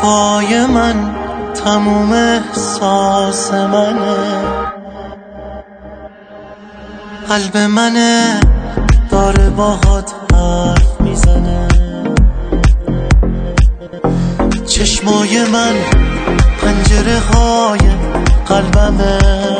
پای من تموم احساس منه، قلب منه داره باهات حرف میزنه. چشمای من پنجره های قلبمه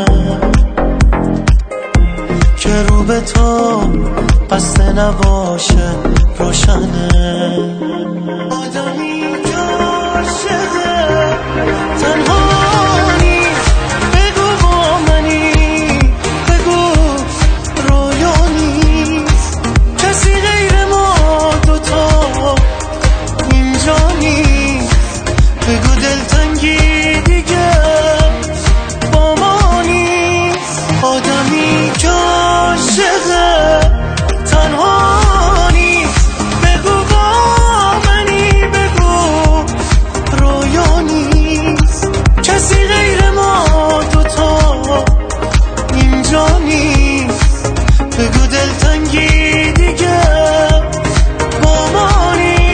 که رو به تو بسته نباشه روشنه. آدمی که عاشقه تنها نیست، بگو با منی، بگو رویا نیست، کسی غیر ما دوتا اینجا نیست، بگو دلتنگی دیگه با ما نیست. آدمی که عاشقه تنها نیست، بگو با منی، بگو رویا نیست، کسی غیر ما دوتا اینجا نیست، بگو دلتنگی دیگه با ما نیست.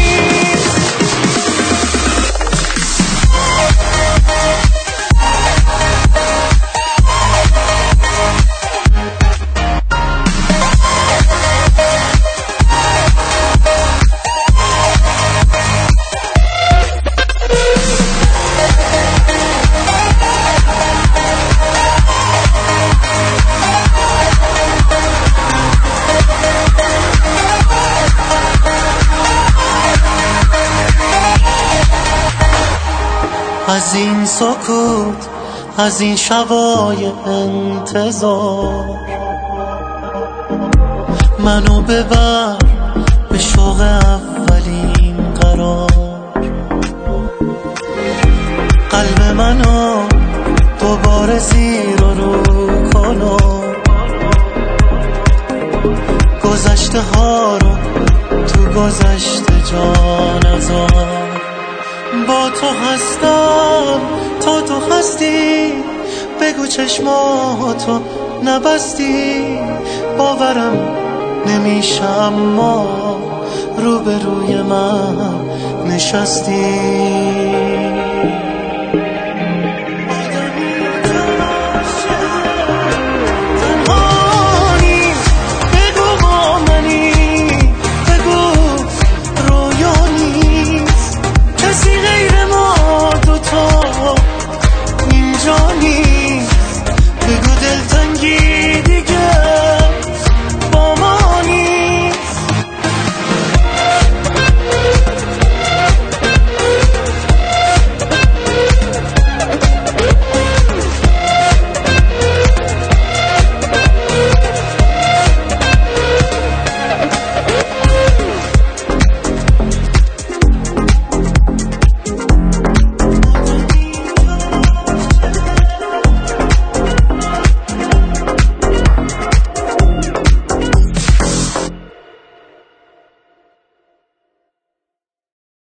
از این سکوت، از این شبای انتظار، منو ببر به شوق اولین قرار. قلب منو دوباره زیر و رو کنو، گذشته ها رو تو گذشته جا نذار. با تو هستم تا تو هستی، بگو چشماتو نبستی، باورم نمیشه اما روبروی من نشستی.